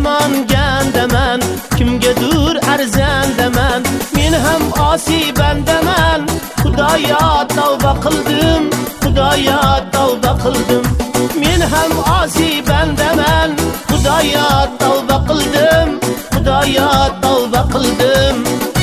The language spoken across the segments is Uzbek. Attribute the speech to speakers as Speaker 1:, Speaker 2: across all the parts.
Speaker 1: yomon gandaman, kimgadir arzandaman, men ham osiy bandaman. Xudoya tavba qildim, Xudoya tavba qildim, men ham osiy bandaman. Xudoya tavba qildim, Xudoya tavba qildim.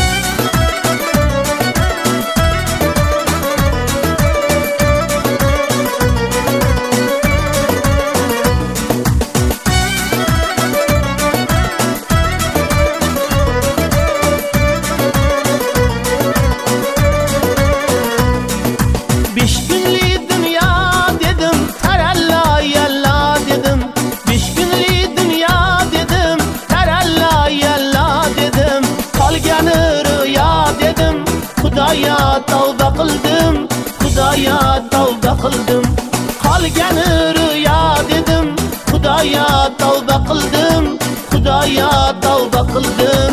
Speaker 1: Xudoya tavba qildim, Xudoya tavba qildim, qolgani riyo dedim. Xudoya tavba qildim, Xudoya tavba qildim.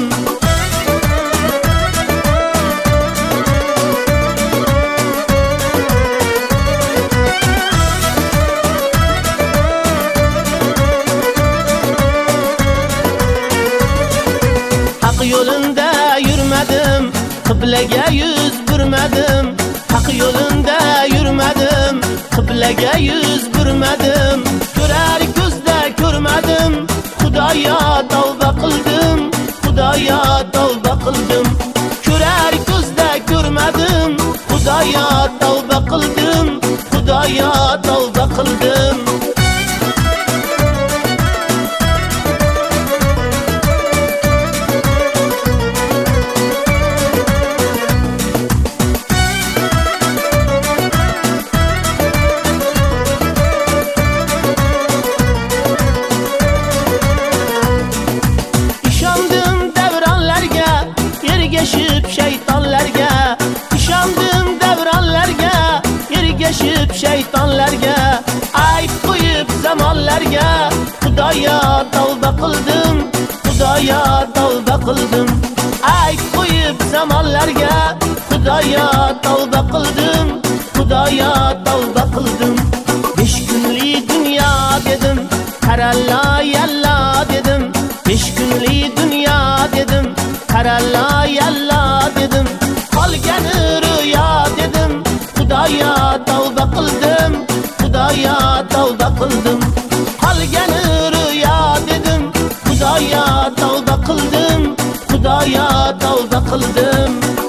Speaker 1: Haq yo'linda yurmadim, qiblaga yuz burmadim. Haq yo'linda yurmadim, qiblaga yuz burmadim. Ko'rar ko'zda ko'rmadim, Xudoya tavba qildim, Xudoya tavba qildim. Ko'rar ko'zda ko'rmadim, Xudoya tavba qildim, Xudoya tavba qildim. Ergashib shaytonlarga, ishondim davronlarga, ergashib shaytonlarga, ayb qo'yib zamonlarga. Xudoya tavba qildim, Xudoya tavba qildim, ayb qo'yib zamonlarga. Xudoya tavba qildim, Xudoya tavba qildim. 5 kunlik dunyo dedim, qaralla yalla dedim. 5 kunlik dunyo dedim, qaralla yalla dedim. Qolgani riyo dedim. Xudoya tavba qildim, Xudoya tavba qildim, qolgani riyo dedim. Xudoya tavba qildim, Xudoya tavba qildim.